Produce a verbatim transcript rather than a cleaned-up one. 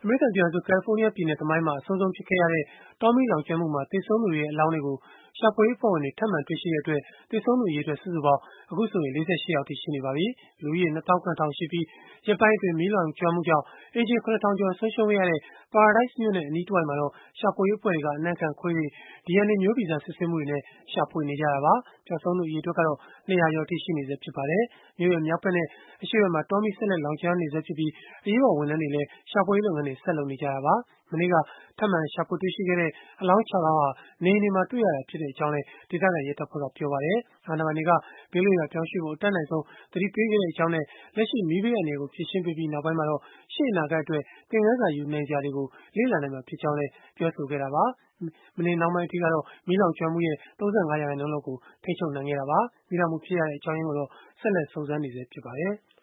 အမေရိကန်ပြည်ထောင်စု ကယ်လီဖိုးနီးယားပြည်နယ် သမိုင်းမှာ အဆိုးဆုံးဖြစ်ခဲ့ရတဲ့ တောမီးလောင်ကျွမ်းမှုမှာ သေဆုံးသူတွေရဲ့ အလောင်းတွေကို ရှာဖွေရေးအဖွဲ့ဝင်တွေ ထပ်မံတွေ့ရှိခဲ့တဲ့အတွက် သေဆုံးသူ အရေအတွက် စုစုပေါင်း ၄၈ ယောက်အထိ ရှိနေပါပြီ။ လူဦးရေ နှစ်သောင်း ၇ ထောင်ရှိပြီး၊ ရက်ပိုင်းအတွင်း မီးလောင်ကျွမ်းမှုကြောင့် အိမ်ခြေ ၇ ထောင်ကျော် ဆုံးရှုံးခဲ့ရတဲ့ Paradise မြို့နဲ့ အနီးတဝိုက်မှာတော့ ရှာဖွေရေးအဖွဲ့တွေက အနံ့ခံခွေးတွေ၊ ဒီအန်အေ မျိုးဗီဇစစ်ဆေးမှုတွေနဲ့ ရှာဖွေနေကြတာပါ။ ပျောက်ဆုံးသူ အရေအတွက်ကတော့ ၂၀၀ ကျော်အထိ ရှိနေဆဲ ဖြစ်ပါတယ်။ မြို့ရဲ့ မြောက်ဖက်နဲ့ အရှေ့ဖက်မှာ တောမီးဆက်လက် လောင်ကျွမ်းနေဆဲဖြစ်ပြီး အရေးပေါ် ဝန်ထမ်းတွေလည်း ရှာဖွေရေး လုပ်ငန်းတွေ ဆက်လုပ်နေကြတာပါ။ မနေ့က ထပ်မံရှာဖွေတွေ့ရှိခဲ့တဲ့ အလောင်း ၆ လောင်းဟာ နေအိမ်တွေမှာ တွေ့ရတာဖြစ်ကြောင်းလည်း ဒေသခံရဲတပ်ဖွဲ့က ပြောပါတယ်။ အာဏာပိုင်တွေက ဘေးလွတ်ရာ ပြောင်းရွှေ့ဖို့ အတတ်နိုင်ဆုံး သတိပေးခဲ့ကြောင်းနဲ့ လက်ရှိမီးဘေးအန္တရာယ်ကို ဖြေရှင်းပေးပြီး နောက်ပိုင်းမှာတော့ ရှေ့အနာဂတ်အတွက် သင်ခန်းစာယူနိုင်စရာတွေကို လေ့လာနိုင်မှာ ဖြစ်ကြောင်းလည်း ပြောဆိုခဲ့တာပါ။ မနေ့နှောင်းပိုင်းအထိကတော့ မီးလောင်ကျွမ်းမှုရဲ့ ၃၅ ရာခိုင်နှုန်းလောက်ကို ထိန်းချုပ်နိုင်ခဲ့တာပါ။ မီးလောင်မှုဖြစ်ရတဲ့ အကြောင်းရင်းကိုတော့ ဆက်လက် စုံစမ်းနေဆဲ ဖြစ်ပါတယ်။